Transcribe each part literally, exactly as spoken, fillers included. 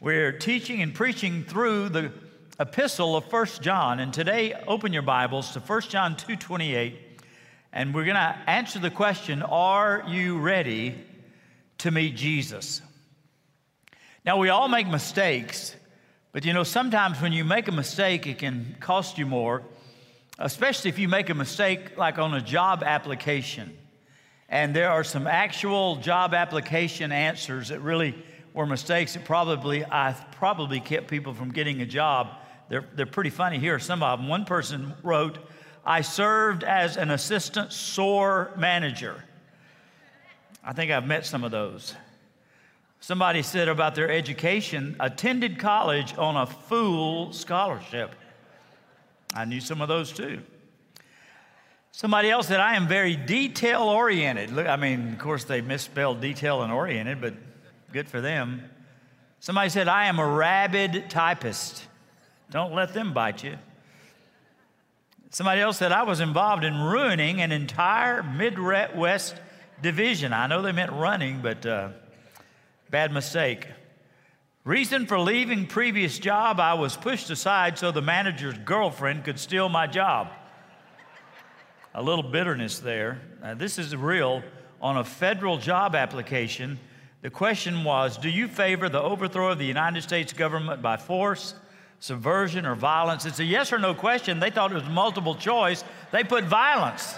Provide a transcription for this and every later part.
We're teaching and preaching through the epistle of First John, and today open your Bibles to First John two twenty-eight, and we're going to answer the question, are you ready to meet Jesus? Now, we all make mistakes, but you know, sometimes when you make a mistake, it can cost you more, especially if you make a mistake like on a job application. And there are some actual job application answers that really were mistakes that probably, I probably kept people from getting a job. They're, they're pretty funny. Here are some of them. One person wrote, I served as an assistant store manager. I think I've met some of those. Somebody said about their education, attended college on a full scholarship. I knew some of those too. Somebody else said, I am very detail-oriented. Look, I mean, of course, they misspelled detail and oriented, but good for them. Somebody said, I am a rabid typist. Don't let them bite you. Somebody else said, I was involved in ruining an entire Midwest division. I know they meant running, but uh, bad mistake. Reason for leaving previous job, I was pushed aside so the manager's girlfriend could steal my job. A little bitterness there. Now, this is real. On a federal job application, the question was, do you favor the overthrow of the United States government by force, subversion, or violence? It's a yes or no question. They thought it was multiple choice. They put violence.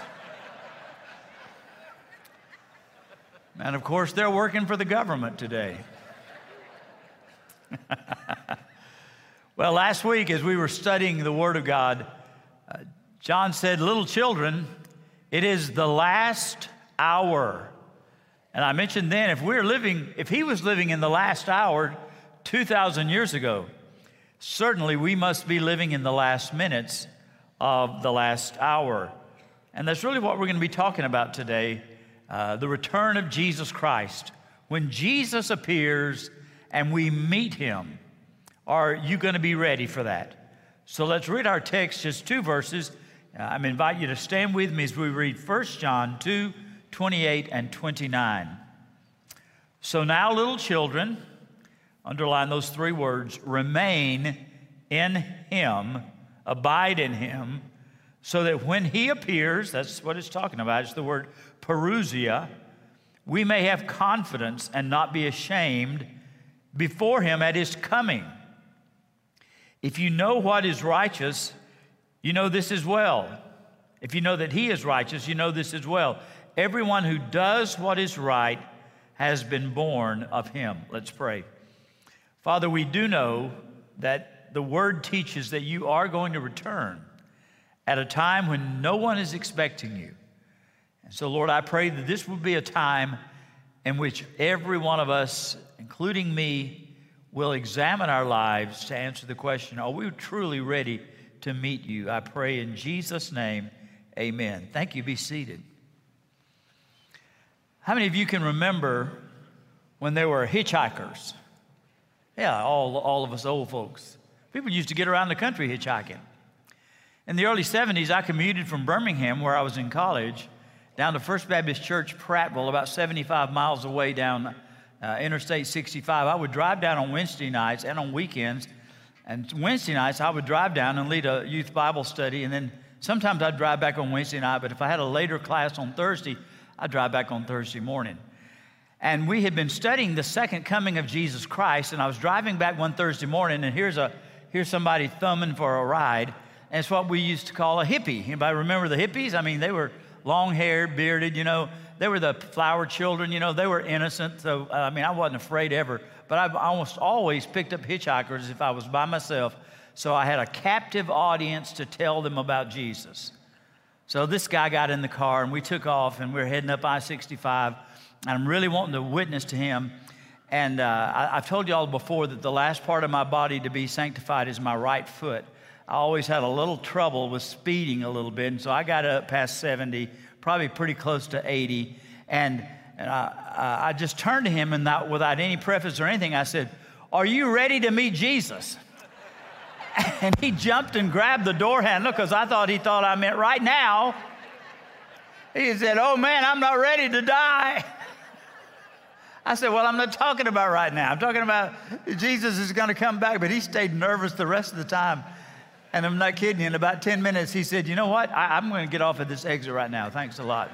And of course, they're working for the government today. Well, last week as we were studying the Word of God, uh, John said, little children, it is the last hour. And I mentioned then, if we're living, if he was living in the last hour two thousand years ago, certainly we must be living in the last minutes of the last hour. And that's really what we're going to be talking about today, uh, the return of Jesus Christ. When Jesus appears and we meet him, are you going to be ready for that? So let's read our text, just two verses. Uh, I'm invite you to stand with me as we read First John two twenty-eight and twenty-nine. So now, little children, underline those three words, remain in him, abide in him, so that when he appears, that's what it's talking about, it's the word parousia, we may have confidence and not be ashamed before him at his coming. If you know what is righteous, you know this as well. If you know that he is righteous, you know this as well. Everyone who does what is right has been born of him. Let's pray. Father, we do know that the word teaches that you are going to return at a time when no one is expecting you. And so, Lord, I pray that this will be a time in which every one of us, including me, will examine our lives to answer the question, are we truly ready to meet you? I pray in Jesus' name, amen. Thank you. Be seated. How many of you can remember when there were hitchhikers? Yeah, all, all of us old folks. People used to get around the country hitchhiking. In the early seventies, I commuted from Birmingham, where I was in college, down to First Baptist Church, Prattville, about seventy-five miles away down uh, Interstate sixty-five. I would drive down on Wednesday nights and on weekends. And Wednesday nights, I would drive down and lead a youth Bible study. And then sometimes I'd drive back on Wednesday night. But if I had a later class on Thursday, I'd drive back on Thursday morning. And we had been studying the second coming of Jesus Christ. And I was driving back one Thursday morning, and here's a here's somebody thumbing for a ride. And it's what we used to call a hippie. Anybody remember the hippies? I mean, they were long-haired, bearded, you know. They were the flower children, you know. They were innocent. So, I mean, I wasn't afraid ever. But I almost always picked up hitchhikers if I was by myself. So I had a captive audience to tell them about Jesus. So this guy got in the car, and we took off, and we were heading up I sixty-five. And I'm really wanting to witness to him. And uh, I, I've told you all before that the last part of my body to be sanctified is my right foot. I always had a little trouble with speeding a little bit, and so I got up past seventy, probably pretty close to eighty, and, and I, I just turned to him, and not, without any preface or anything, I said, are you ready to meet Jesus? And he jumped and grabbed the door handle because I thought he thought I meant right now. He said, oh man, I'm not ready to die. I said, well, I'm not talking about right now. I'm talking about Jesus is going to come back, but he stayed nervous the rest of the time. And I'm not kidding you. In about ten minutes, he said, you know what? I, I'm going to get off at this exit right now. Thanks a lot.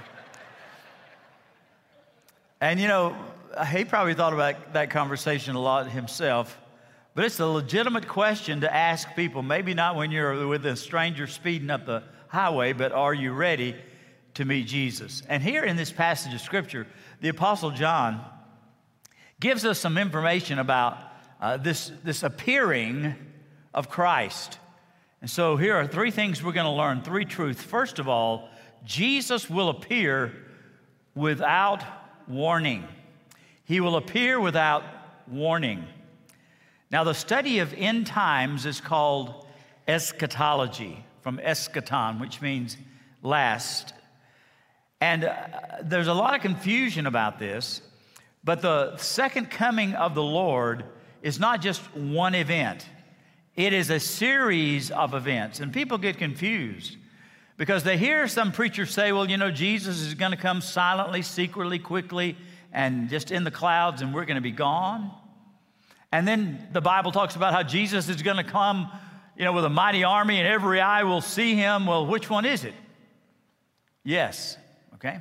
And, you know, he probably thought about that conversation a lot himself. But it's a legitimate question to ask people, maybe not when you're with a stranger speeding up the highway, but are you ready to meet Jesus? And here in this passage of Scripture, the Apostle John gives us some information about uh, this, this appearing of Christ. And so here are three things we're going to learn, three truths. First of all, Jesus will appear without warning. He will appear without warning. Now, the study of end times is called eschatology, from eschaton, which means last. And uh, there's a lot of confusion about this, but the second coming of the Lord is not just one event. It is a series of events, and people get confused because they hear some preachers say, well, you know, Jesus is going to come silently, secretly, quickly, and just in the clouds, and we're going to be gone. And then the Bible talks about how Jesus is going to come, you know, with a mighty army and every eye will see him. Well, which one is it? Yes, okay?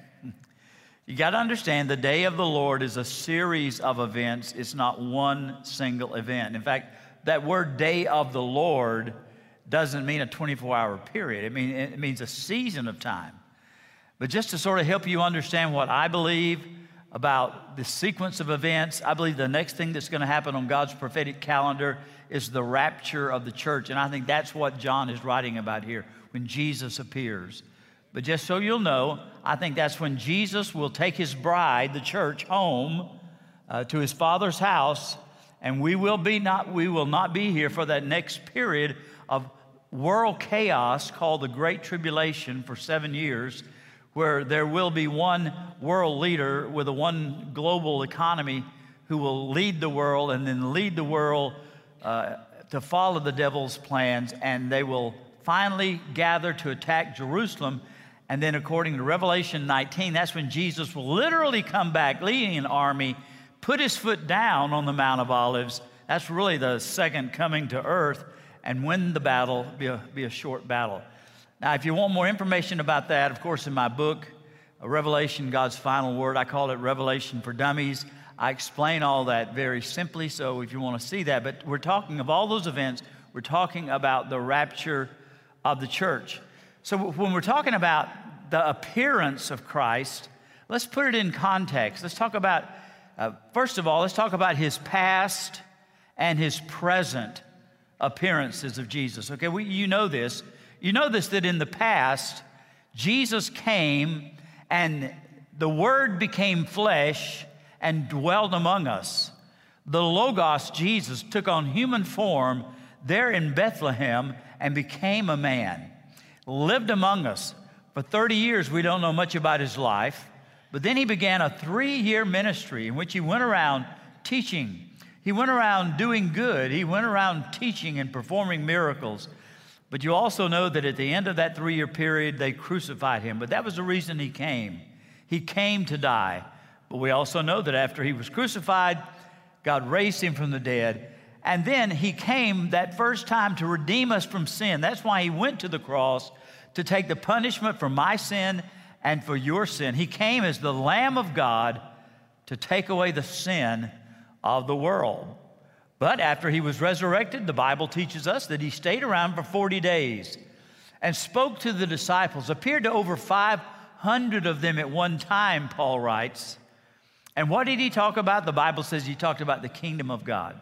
You got to understand the day of the Lord is a series of events. It's not one single event. In fact, that word day of the Lord doesn't mean a twenty-four hour period. It mean, it means a season of time. But just to sort of help you understand what I believe about the sequence of events, I believe the next thing that's going to happen on God's prophetic calendar is the rapture of the church. And I think that's what John is writing about here, when Jesus appears. But just so you'll know, I think that's when Jesus will take his bride, the church, home uh, to his Father's house, and we will be not we will not be here for that next period of world chaos called the Great Tribulation for seven years, where there will be one world leader with a one global economy who will lead the world and then lead the world uh, to follow the devil's plans, and they will finally gather to attack Jerusalem. And then according to Revelation nineteen, that's when Jesus will literally come back leading an army, put his foot down on the Mount of Olives. That's really the second coming to earth, and win the battle, be a, be a short battle. Now, if you want more information about that, of course, in my book, Revelation, God's Final Word, I call it Revelation for Dummies. I explain all that very simply, so if you want to see that. But we're talking of all those events, we're talking about the rapture of the church. So when we're talking about the appearance of Christ, let's put it in context. Let's talk about, uh, first of all, let's talk about his past and his present appearances of Jesus. Okay, we, you know this. You know this, that in the past, Jesus came and the Word became flesh and dwelled among us. The Logos, Jesus, took on human form there in Bethlehem and became a man, lived among us. For thirty years, we don't know much about his life, but then he began a three-year ministry in which he went around teaching. He went around doing good. He went around teaching and performing miracles. But you also know that at the end of that three-year period, they crucified him. But that was the reason he came. He came to die. But we also know that after he was crucified, God raised him from the dead. And then he came that first time to redeem us from sin. That's why he went to the cross, to take the punishment for my sin and for your sin. He came as the Lamb of God to take away the sin of the world. But after he was resurrected, the Bible teaches us that he stayed around for forty days and spoke to the disciples, appeared to over five hundred of them at one time, Paul writes. And what did he talk about? The Bible says he talked about the kingdom of God.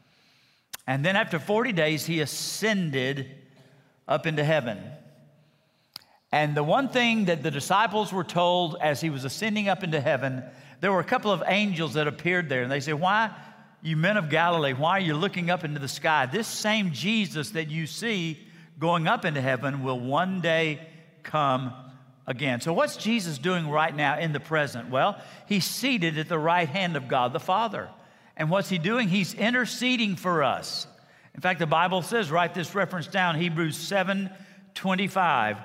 And then after forty days, he ascended up into heaven. And the one thing that the disciples were told as he was ascending up into heaven, there were a couple of angels that appeared there. And they said, why, you men of Galilee, why are you looking up into the sky? This same Jesus that you see going up into heaven will one day come again. So what's Jesus doing right now in the present? Well, he's seated at the right hand of God the Father. And what's he doing? He's interceding for us. In fact, the Bible says, write this reference down, Hebrews seven twenty-five.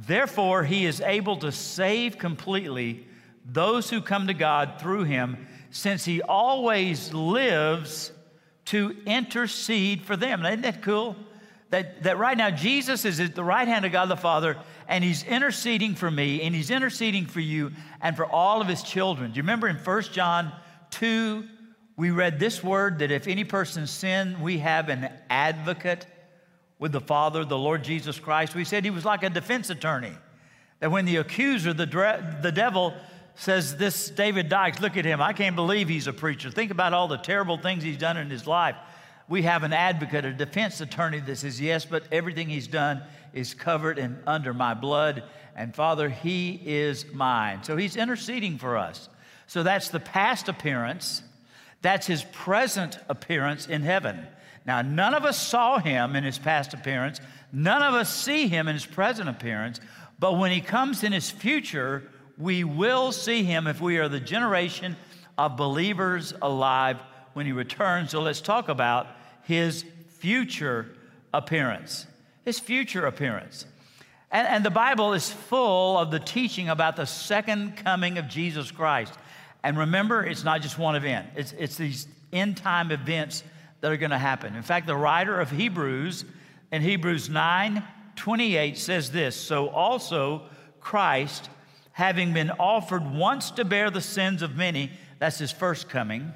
Therefore, he is able to save completely those who come to God through him, since he always lives to intercede for them. Isn't that cool? That, that right now Jesus is at the right hand of God the Father, and he's interceding for me, and he's interceding for you and for all of his children. Do you remember in First John two, we read this word, that if any person sin, we have an advocate with the Father, the Lord Jesus Christ. We said he was like a defense attorney. That when the accuser, the, dre- the devil, says, this David Dykes, look at him, I can't believe he's a preacher. Think about all the terrible things he's done in his life. We have an advocate, a defense attorney that says, yes, but everything he's done is covered and under my blood. And Father, he is mine. So he's interceding for us. So that's the past appearance. That's his present appearance in heaven. Now, none of us saw him in his past appearance. None of us see him in his present appearance. But when he comes in his future, we will see him if we are the generation of believers alive when he returns. So let's talk about his future appearance. His future appearance. And, and the Bible is full of the teaching about the second coming of Jesus Christ. And remember, it's not just one event. It's, it's these end-time events that are going to happen. In fact, the writer of Hebrews, in Hebrews nine twenty-eight, says this, so also Christ, having been offered once to bear the sins of many, that's his first coming,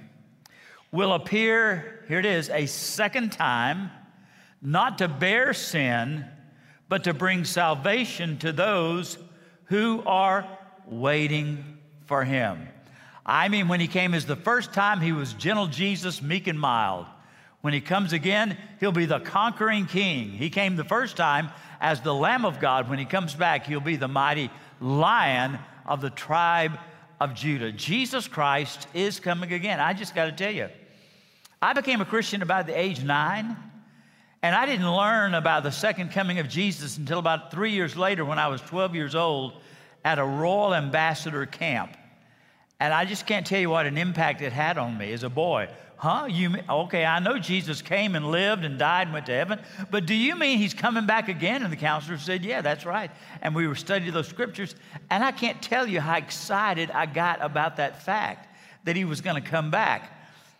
will appear, here it is, a second time, not to bear sin, but to bring salvation to those who are waiting for him. I mean, when he came as the first time, he was gentle Jesus, meek and mild. When he comes again, he'll be the conquering king. He came the first time as the Lamb of God. When he comes back, he'll be the mighty Lion of the tribe of Judah. Jesus Christ is coming again. I just got to tell you, I became a Christian about the age nine, and I didn't learn about the second coming of Jesus until about three years later when I was twelve years old at a Royal Ambassador camp. And I just can't tell you what an impact it had on me as a boy. Huh? You okay, I know Jesus came and lived and died and went to heaven, but do you mean he's coming back again? And the counselor said, yeah, that's right. And we were studying those scriptures, and I can't tell you how excited I got about that fact, that he was going to come back.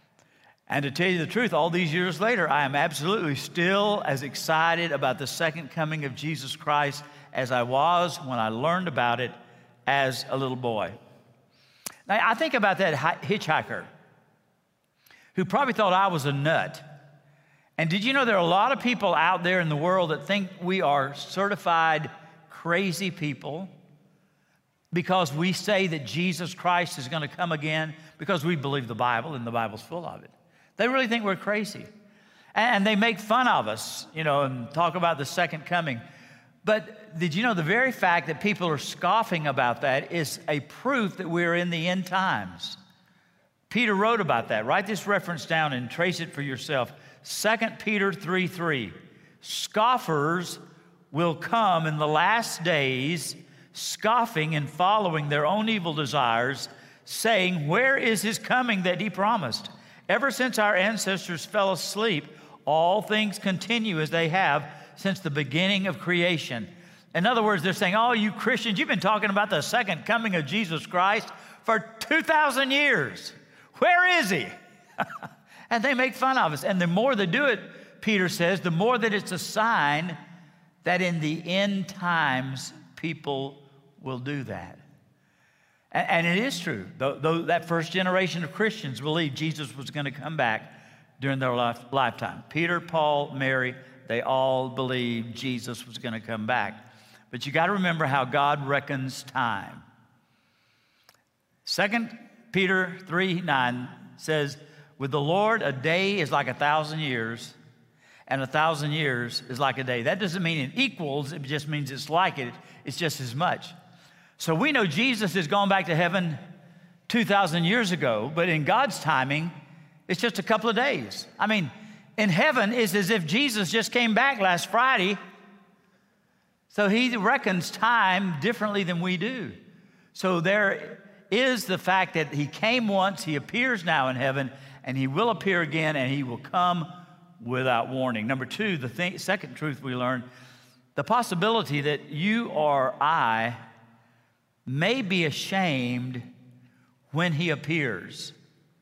And to tell you the truth, all these years later, I am absolutely still as excited about the second coming of Jesus Christ as I was when I learned about it as a little boy. Now, I think about that hitchhiker who probably thought I was a nut. And did you know there are a lot of people out there in the world that think we are certified crazy people because we say that Jesus Christ is going to come again because we believe the Bible and the Bible's full of it. They really think we're crazy. And they make fun of us, you know, and talk about the second coming. But did you know the very fact that people are scoffing about that is a proof that we're in the end times? Peter wrote about that. Write this reference down and trace it for yourself. Second Peter three three. Scoffers will come in the last days, scoffing and following their own evil desires, saying, where is his coming that he promised? Ever since our ancestors fell asleep, all things continue as they have since the beginning of creation. In other words, they're saying, oh, you Christians, you've been talking about the second coming of Jesus Christ for two thousand years. Where is he? And they make fun of us. And the more they do it, Peter says, the more that it's a sign that in the end times, people will do that. And, and it is true. Though, though that first generation of Christians believed Jesus was going to come back during their life, lifetime. Peter, Paul, Mary, they all believed Jesus was going to come back. But you got to remember how God reckons time. Second Peter three nine says, with the Lord, a day is like a thousand years, and a thousand years is like a day. That doesn't mean it equals, it just means it's like it. It's just as much. So we know Jesus has gone back to heaven two thousand years ago, but in God's timing, it's just a couple of days. I mean, in heaven, it's as if Jesus just came back last Friday. So he reckons time differently than we do. So there is the fact that he came once, he appears now in heaven, and he will appear again, and he will come without warning. Number two, the thing, second truth we learned, the possibility that you or I may be ashamed when he appears.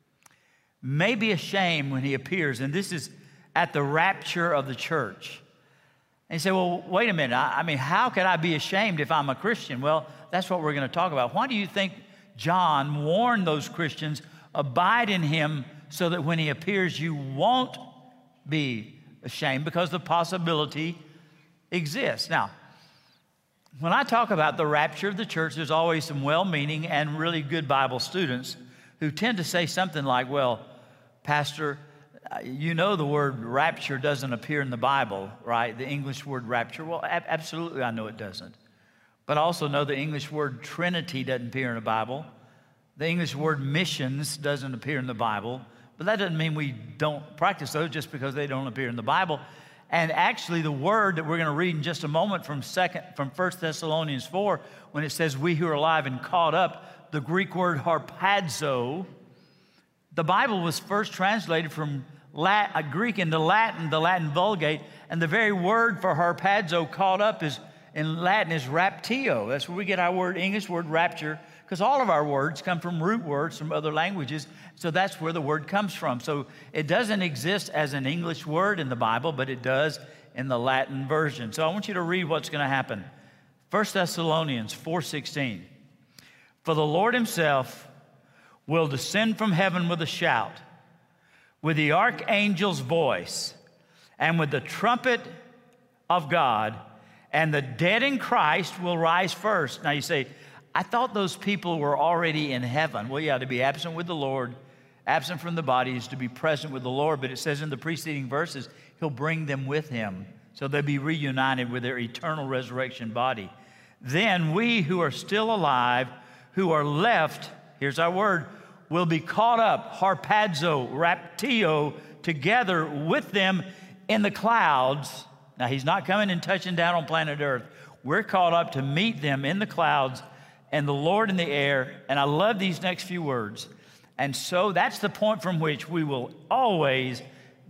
may be ashamed when he appears. And this is at the rapture of the church. And you say, well, wait a minute. I, I mean, how can I be ashamed if I'm a Christian? Well, that's what we're going to talk about. Why do you think John warned those Christians, abide in him so that when he appears, you won't be ashamed? Because the possibility exists. Now, when I talk about the rapture of the church, there's always some well-meaning and really good Bible students who tend to say something like, well, Pastor, you know the word rapture doesn't appear in the Bible, right? The English word rapture. Well, ab- absolutely I know it doesn't. But I also know the English word Trinity doesn't appear in the Bible. The English word missions doesn't appear in the Bible. But that doesn't mean we don't practice those just because they don't appear in the Bible. And actually, the word that we're going to read in just a moment from second, from First Thessalonians four, when it says we who are alive and caught up, the Greek word harpazo, the Bible was first translated from Latin, Greek into Latin, the Latin Vulgate, and the very word for harpazo, caught up, is in Latin is raptio. That's where we get our word, English word rapture, because all of our words come from root words from other languages, so that's where the word comes from. So it doesn't exist as an English word in the Bible, but it does in the Latin version. So I want you to read what's going to happen. First Thessalonians four sixteen. For the Lord himself will descend from heaven with a shout, with the archangel's voice, and with the trumpet of God, and the dead in Christ will rise first. Now you say, I thought those people were already in heaven. Well, yeah, to be absent with the Lord, absent from the body is to be present with the Lord. But it says in the preceding verses, he'll bring them with him. So they'll be reunited with their eternal resurrection body. Then we who are still alive, who are left, here's our word, will be caught up, harpazo, raptio, together with them in the clouds. Now, he's not coming and touching down on planet Earth. We're caught up to meet them in the clouds and the Lord in the air. And I love these next few words. And so that's the point from which we will always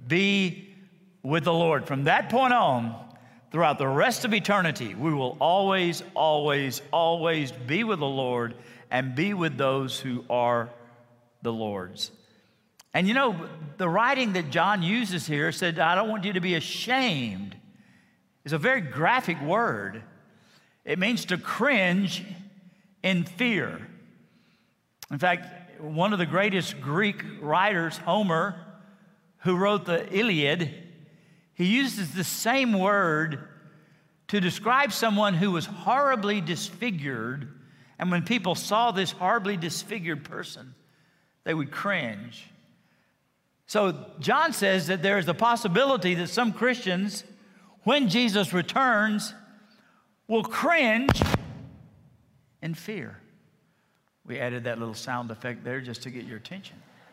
be with the Lord. From that point on, throughout the rest of eternity, we will always, always, always be with the Lord and be with those who are the Lord's. And you know, the writing that John uses here said, I don't want you to be ashamed. It's a very graphic word. It means to cringe in fear. In fact, one of the greatest Greek writers, Homer, who wrote the Iliad, he uses the same word to describe someone who was horribly disfigured. And when people saw this horribly disfigured person, they would cringe. So John says that there is the possibility that some Christians, when Jesus returns, will cringe in fear. We added that little sound effect there just to get your attention.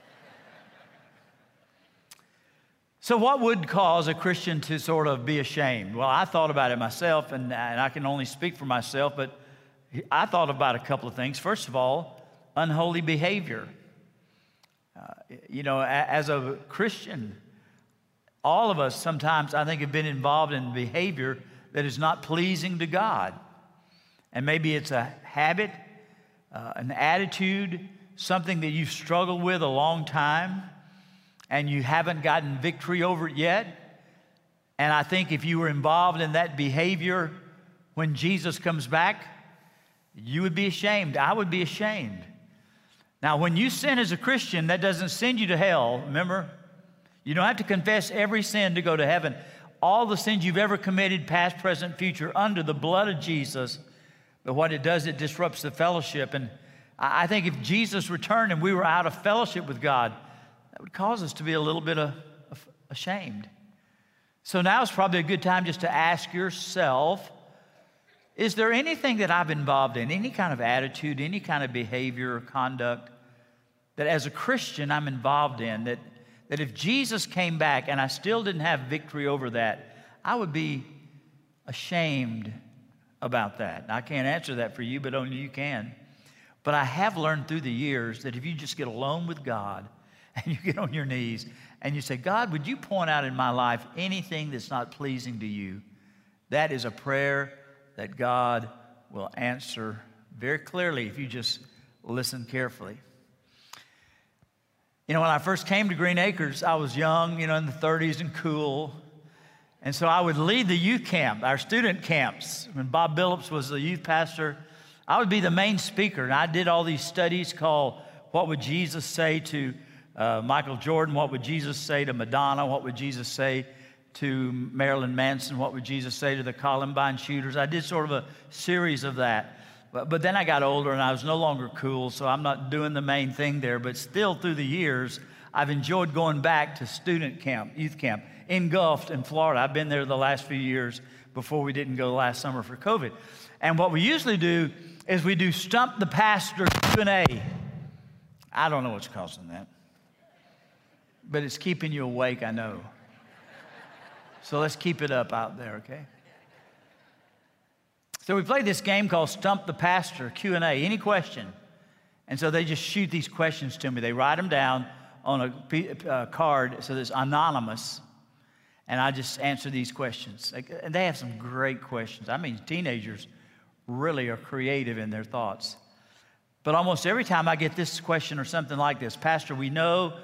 So what would cause a Christian to sort of be ashamed? Well, I thought about it myself, and, and I can only speak for myself, but I thought about a couple of things. First of all, unholy behavior. Uh, you know, a, as a Christian, all of us sometimes, I think, have been involved in behavior that is not pleasing to God. And maybe it's a habit, uh, an attitude, something that you've struggled with a long time, and you haven't gotten victory over it yet. And I think if you were involved in that behavior when Jesus comes back, you would be ashamed. I would be ashamed. Now, when you sin as a Christian, that doesn't send you to hell, remember? You don't have to confess every sin to go to heaven. All the sins you've ever committed, past, present, future, under the blood of Jesus. But what it does, it disrupts the fellowship. And I think if Jesus returned and we were out of fellowship with God, that would cause us to be a little bit of, of ashamed. So now is probably a good time just to ask yourself, is there anything that I've involved in, any kind of attitude, any kind of behavior or conduct that as a Christian I'm involved in, that, that if Jesus came back and I still didn't have victory over that, I would be ashamed about that? Now, I can't answer that for you, but only you can. But I have learned through the years that if you just get alone with God and you get on your knees and you say, God, would you point out in my life anything that's not pleasing to you? That is a prayer that God will answer very clearly if you just listen carefully. You know, when I first came to Green Acres, I was young, you know, in the thirties and cool. And so I would lead the youth camp, our student camps. When Bob Billups was the youth pastor, I would be the main speaker. And I did all these studies called What Would Jesus Say to uh, Michael Jordan? What would Jesus say to Madonna? What would Jesus say to Marilyn Manson? What would Jesus say to the Columbine shooters? I did sort of a series of that. But, but then I got older and I was no longer cool, so I'm not doing the main thing there. But still, through the years, I've enjoyed going back to student camp, youth camp, engulfed in Florida. I've been there the last few years before we didn't go last summer for COVID. And what we usually do is we do Stump the Pastor Q and A. I don't know what's causing that, but it's keeping you awake, I know. So let's keep it up out there, okay? So we played this game called Stump the Pastor Q and A. Any question? And so they just shoot these questions to me. They write them down on a uh, card so that it's anonymous. And I just answer these questions. And they have some great questions. I mean, teenagers really are creative in their thoughts. But almost every time I get this question or something like this, Pastor, we know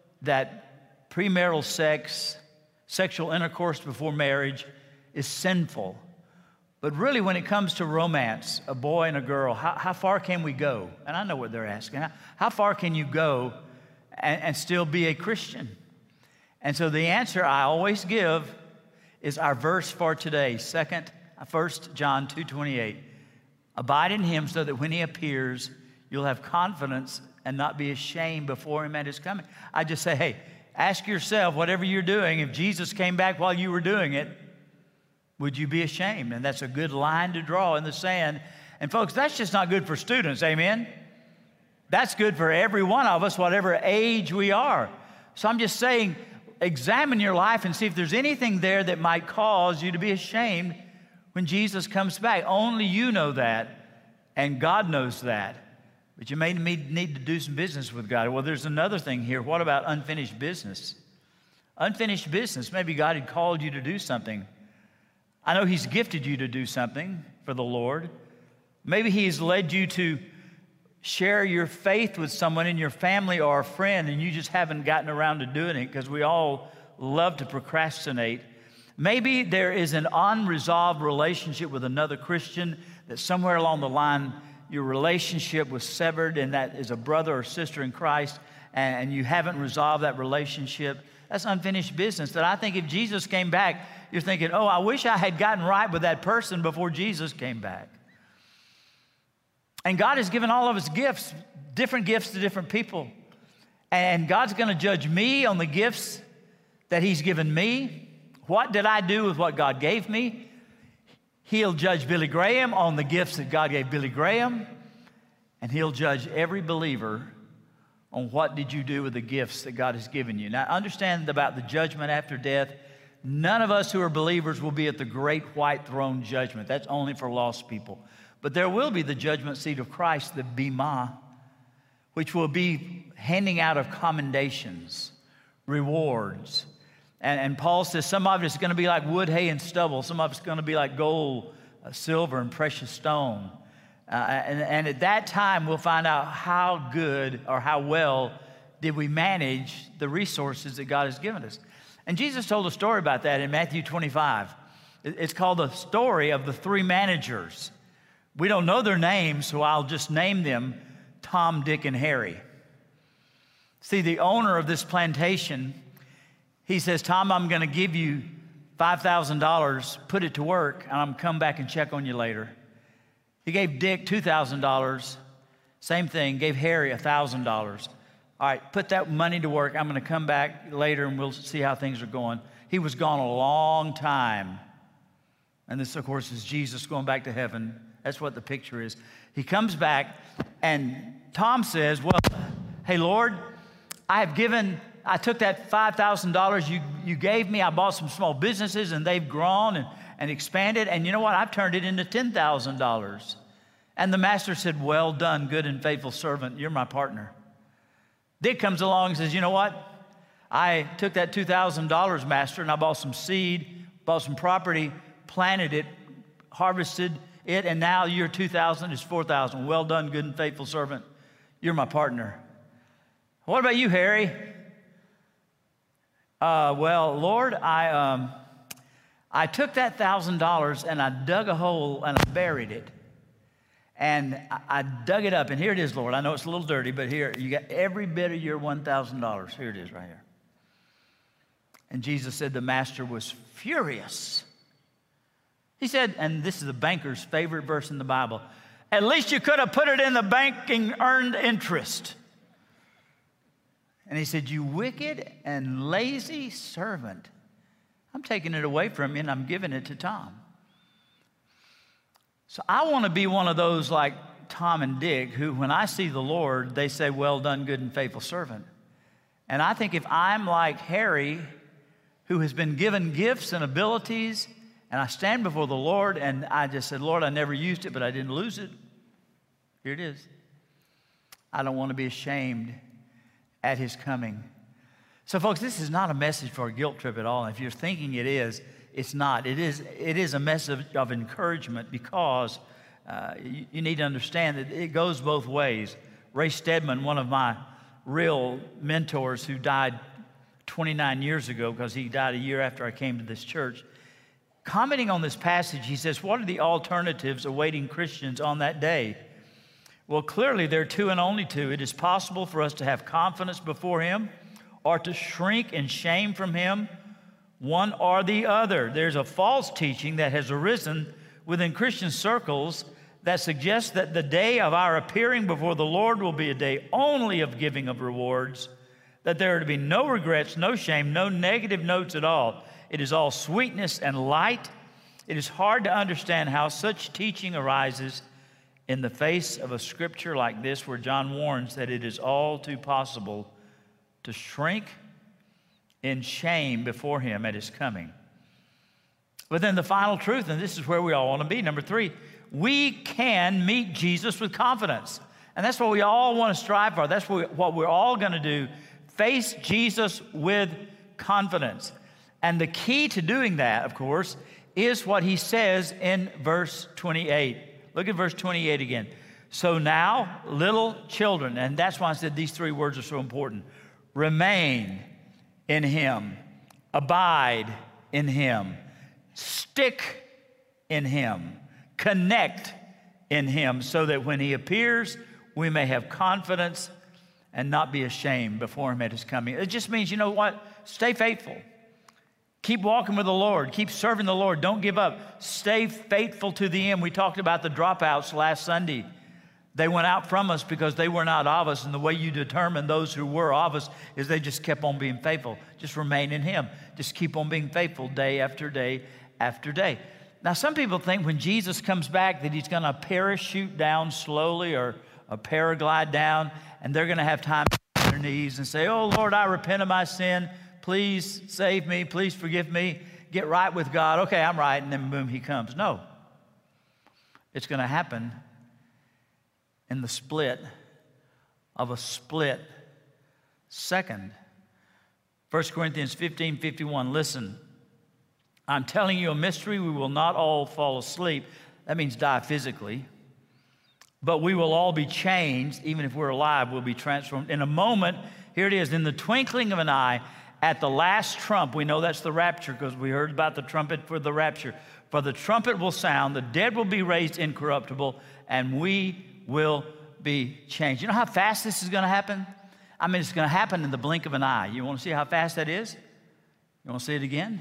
that premarital sex, sexual intercourse before marriage is sinful. But really, when it comes to romance, a boy and a girl, how, how far can we go? And I know what they're asking. How, how far can you go and, and still be a Christian? And so the answer I always give is our verse for today, Second, First John two twenty-eight. Abide in him so that when he appears, you'll have confidence and not be ashamed before him at his coming. I just say, hey, ask yourself, whatever you're doing, if Jesus came back while you were doing it, would you be ashamed? And that's a good line to draw in the sand. And folks, that's just not good for students, amen? That's good for every one of us, whatever age we are. So I'm just saying, examine your life and see if there's anything there that might cause you to be ashamed when Jesus comes back. Only you know that, and God knows that. But you may need to do some business with God. Well, there's another thing here. What about unfinished business? Unfinished business. Maybe God had called you to do something. I know he's gifted you to do something for the Lord. Maybe he's led you to share your faith with someone in your family or a friend, and you just haven't gotten around to doing it because we all love to procrastinate. Maybe there is an unresolved relationship with another Christian that somewhere along the line your relationship was severed, and that is a brother or sister in Christ, and you haven't resolved that relationship. That's unfinished business. That I think if Jesus came back, you're thinking, oh, I wish I had gotten right with that person before Jesus came back. And God has given all of us gifts, different gifts to different people. And God's going to judge me on the gifts that he's given me. What did I do with what God gave me? He'll judge Billy Graham on the gifts that God gave Billy Graham. And he'll judge every believer on what did you do with the gifts that God has given you. Now, understand about the judgment after death. None of us who are believers will be at the great white throne judgment. That's only for lost people. But there will be the judgment seat of Christ, the Bema, which will be handing out of commendations, rewards. And, and Paul says some of it is going to be like wood, hay, and stubble. Some of it's going to be like gold, uh, silver, and precious stone. Uh, and, and at that time, we'll find out how good or how well did we manage the resources that God has given us. And Jesus told a story about that in Matthew twenty-five. It's called the story of the three managers. We don't know their names, so I'll just name them Tom, Dick, and Harry. See, the owner of this plantation, he says, Tom, I'm going to give you five thousand dollars, put it to work, and I'm going to come back and check on you later. He gave Dick two thousand dollars, same thing, gave Harry one thousand dollars. All right, put that money to work. I'm going to come back later and we'll see how things are going. He was gone a long time. And this, of course, is Jesus going back to heaven. That's what the picture is. He comes back and Tom says, well, hey, Lord, I have given, I took that five thousand dollars you, you gave me. I bought some small businesses and they've grown and, and expanded. And you know what? I've turned it into ten thousand dollars. And the master said, well done, good and faithful servant. You're my partner. Dick comes along and says, you know what? I took that two thousand dollars, master, and I bought some seed, bought some property, planted it, harvested it, and now your two thousand is four thousand. Well done, good and faithful servant. You're my partner. What about you, Harry? Uh, well, Lord, I, um, I took that one thousand dollars and I dug a hole and I buried it. And I, I dug it up, and here it is, Lord. I know it's a little dirty, but here, you got every bit of your one thousand dollars. Here it is right here. And Jesus said the master was furious. He said, and this is the banker's favorite verse in the Bible, at least you could have put it in the bank and earned interest. And he said, you wicked and lazy servant. I'm taking it away from you and I'm giving it to Tom. So I want to be one of those like Tom and Dick who, when I see the Lord, they say, well done, good and faithful servant. And I think if I'm like Harry, who has been given gifts and abilities, and I stand before the Lord and I just said, Lord, I never used it, but I didn't lose it. Here it is. I don't want to be ashamed at his coming. So, folks, this is not a message for a guilt trip at all. If you're thinking it is, it's not. It is, it is a message of encouragement because uh, you, you need to understand that it goes both ways. Ray Stedman, one of my real mentors who died twenty-nine years ago because he died a year after I came to this church, commenting on this passage, he says, what are the alternatives awaiting Christians on that day? Well, clearly there are two and only two. It is possible for us to have confidence before him or to shrink in shame from him, one or the other. There's a false teaching that has arisen within Christian circles that suggests that the day of our appearing before the Lord will be a day only of giving of rewards, that there are to be no regrets, no shame, no negative notes at all. It is all sweetness and light. It is hard to understand how such teaching arises in the face of a scripture like this, where John warns that it is all too possible to shrink in shame before him at his coming. But then the final truth, and this is where we all want to be, number three, we can meet Jesus with confidence. And that's what we all want to strive for. That's what we're all going to do, face Jesus with confidence. And the key to doing that, of course, is what he says in verse twenty-eight. Look at verse twenty-eight again. So now, little children, and that's why I said these three words are so important. Remain in him. Abide in him. Stick in him. Connect in him so that when he appears, we may have confidence and not be ashamed before him at his coming. It just means, you know what? Stay faithful. Keep walking with the Lord. Keep serving the Lord. Don't give up. Stay faithful to the end. We talked about the dropouts last Sunday. They went out from us because they were not of us. And the way you determine those who were of us is they just kept on being faithful. Just remain in him. Just keep on being faithful day after day after day. Now, some people think when Jesus comes back that he's going to parachute down slowly or a paraglide down, and they're going to have time on their knees and say, oh, Lord, I repent of my sin. Please save me. Please forgive me. Get right with God. Okay, I'm right. And then boom, he comes. No. It's going to happen in the split of a split second. First Corinthians fifteen fifty-one. Listen, I'm telling you a mystery. We will not all fall asleep. That means die physically. But we will all be changed. Even if we're alive, we'll be transformed. In a moment, here it is, in the twinkling of an eye, at the last trump. We know that's the rapture because we heard about the trumpet for the rapture. For the trumpet will sound, the dead will be raised incorruptible, and we will be changed. You know how fast this is going to happen? I mean, it's going to happen in the blink of an eye. You want to see how fast that is? You want to see it again?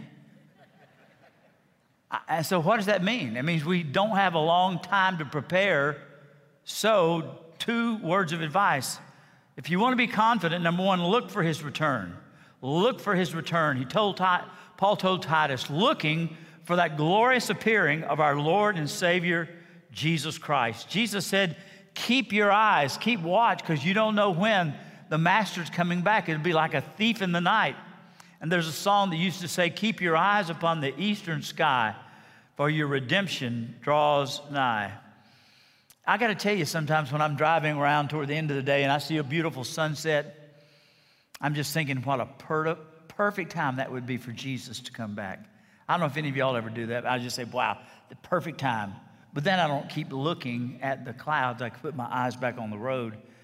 And so what does that mean? It means we don't have a long time to prepare. So two words of advice. If you want to be confident, number one, look for his return. Look for his return. He told Paul told Titus, looking for that glorious appearing of our Lord and Savior, Jesus Christ. Jesus said, keep your eyes, keep watch, because you don't know when the master's coming back. It'll be like a thief in the night. And there's a song that used to say, keep your eyes upon the eastern sky, for your redemption draws nigh. I got to tell you, sometimes when I'm driving around toward the end of the day and I see a beautiful sunset, I'm just thinking what a per- perfect time that would be for Jesus to come back. I don't know if any of y'all ever do that. But I just say, wow, the perfect time. But then I don't keep looking at the clouds. I put my eyes back on the road.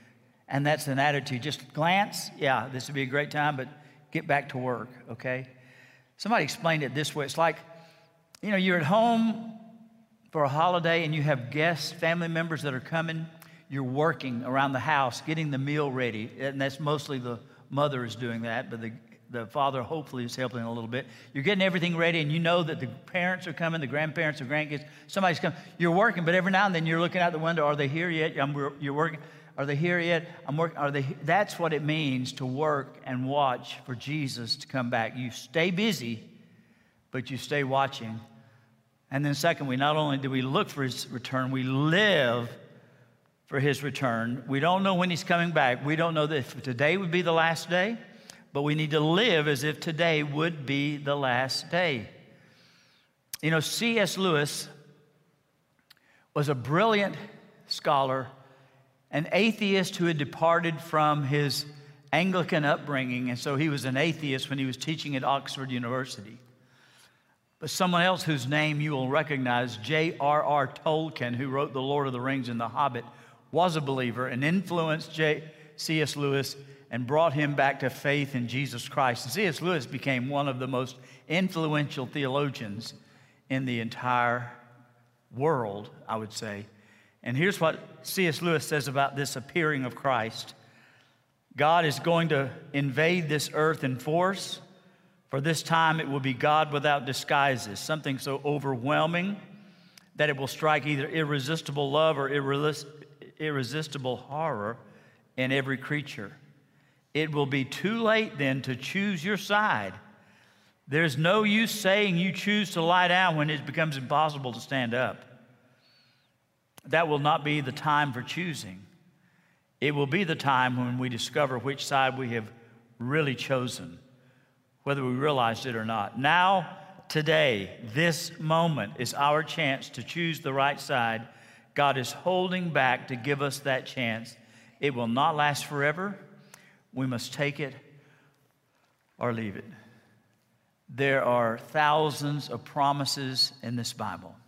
And that's an attitude. Just glance, yeah, this would be a great time, but get back to work, okay? Somebody explained it this way. It's like, you know, you're at home for a holiday and you have guests, family members that are coming. You're working around the house, getting the meal ready. And that's mostly the mother is doing that, but the, the father hopefully is helping a little bit. You're getting everything ready and you know that the parents are coming, the grandparents, the grandkids, somebody's coming. You're working, but every now and then you're looking out the window. Are they here yet? I'm, you're working. Are they here yet? I'm working. Are they? That's what it means to work and watch for Jesus to come back. You stay busy, but you stay watching. And then secondly, not only do we look for his return, we live for his return. We don't know when he's coming back. We don't know that if today would be the last day, but we need to live as if today would be the last day. You know, C S Lewis was a brilliant scholar, an atheist who had departed from his Anglican upbringing, and so he was an atheist when he was teaching at Oxford University. But someone else whose name you will recognize, J R R Tolkien, who wrote The Lord of the Rings and The Hobbit, was a believer and influenced C S Lewis and brought him back to faith in Jesus Christ. And C S Lewis became one of the most influential theologians in the entire world, I would say. And here's what C S Lewis says about this appearing of Christ. God is going to invade this earth in force. For this time it will be God without disguises, something so overwhelming that it will strike either irresistible love or irresistible horror in every creature. It will be too late then to choose your side. There's no use saying you choose to lie down when it becomes impossible to stand up. That will not be the time for choosing. It will be the time when we discover which side we have really chosen, whether we realized it or not. Now, today, this moment is our chance to choose the right side. God is holding back to give us that chance. It will not last forever. We must take it or leave it. There are thousands of promises in this Bible.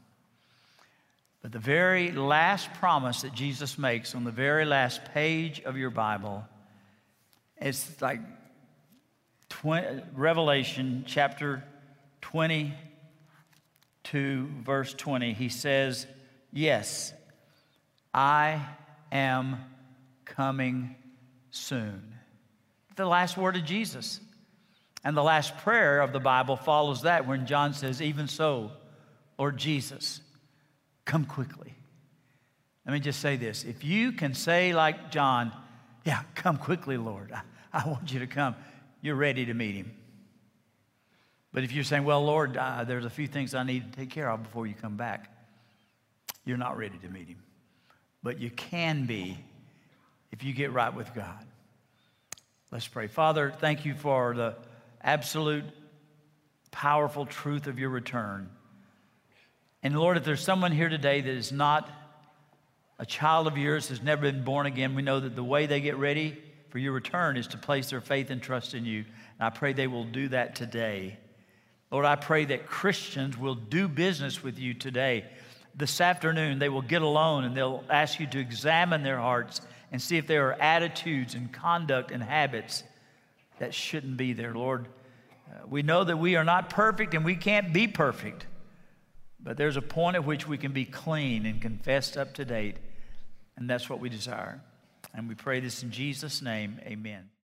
But the very last promise that Jesus makes on the very last page of your Bible, it's like twenty, Revelation chapter twenty-two, verse twenty. He says, yes, I am coming soon. The last word of Jesus. And the last prayer of the Bible follows that when John says, even so, Lord Jesus, come quickly. Let me just say this. If you can say like John, yeah, come quickly, Lord. I, I want you to come. You're ready to meet him. But if you're saying, well, Lord, uh, there's a few things I need to take care of before you come back, you're not ready to meet him. But you can be if you get right with God. Let's pray. Father, thank you for the absolute powerful truth of your return. And Lord, if there's someone here today that is not a child of yours, has never been born again, we know that the way they get ready for your return is to place their faith and trust in you. And I pray they will do that today. Lord, I pray that Christians will do business with you today. This afternoon, they will get alone and they'll ask you to examine their hearts and see if there are attitudes and conduct and habits that shouldn't be there. Lord, uh, we know that we are not perfect and we can't be perfect. But there's a point at which we can be clean and confessed up to date, and that's what we desire. And we pray this in Jesus' name, amen.